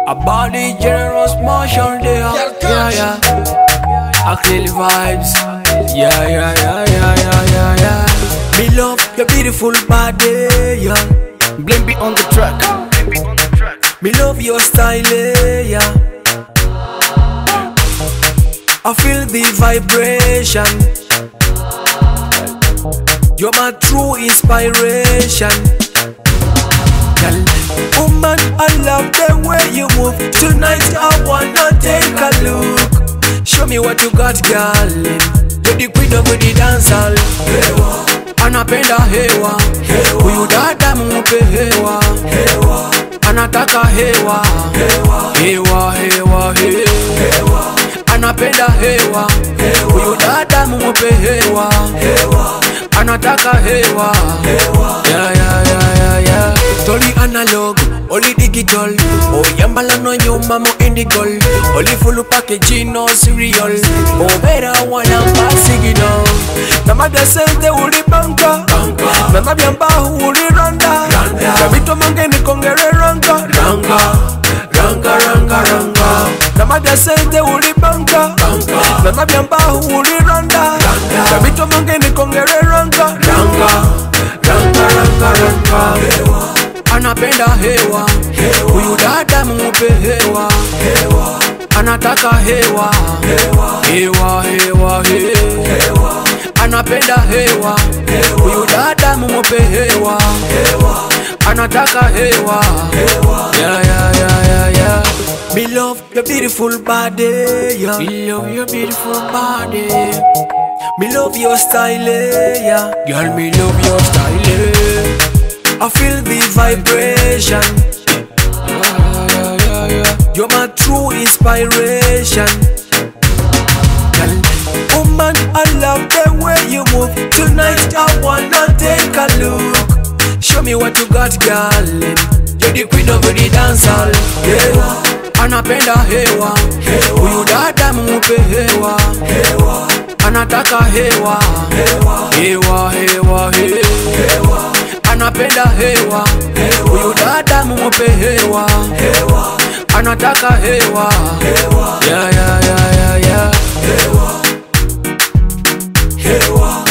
A body generous motion there. Yeah, yeah. Actually vibes. Yeah, yeah, yeah, yeah, yeah, yeah, yeah. Me love your beautiful body, yeah. Blimby on the track. Me love your style, yeah. I feel the vibration. You're my true inspiration. Girl, woman, I love the way you move. Tonight I wanna take a look. Show me what you got, girl. You're the queen of the dance hall. Hewa, anapenda hewa. Huyu dada mupe hewa. Anataka hewa. Hewa, hewa, hewa. Anapenda hewa. Huyu dada mupe hewa. Anataka hewa. Yeah, yeah, yeah, yeah, yeah. Totally analog, only digital. Oh, yambala no nyuma mo indical. Only full package, no cereal. Oh, better one and signal. Namada sente uli banka. Mama biamba uli randa. Kabito mange ni kongere ranga. Ranga, ranga. Namada sente uli banka. Mama biamba uli randa. Kabito mange ni kongere ranga. Ranga. Anapenda hewa. Huyu dada mupe hewa. Anataka hewa. Hewa. Anapenda hewa. Huyu dada mupe hewa. Anataka hewa. Yeah. Me love your beautiful body, yeah. Me love your beautiful body. Me love your style, yeah. Girl, me love your style, yeah. I feel the vibration. Yeah. You're my true inspiration. Girl, woman, I love the way you move. Tonight I wanna take a look. Show me what you got, girl. You're the queen of the dance hall. Yeah. Anapenda hewa. Huyu dada mupe hewa. Anataka hewa. Hewa. Anapenda hewa. Huyu dada mupe hewa. Anataka hewa. Yeah. Hewa.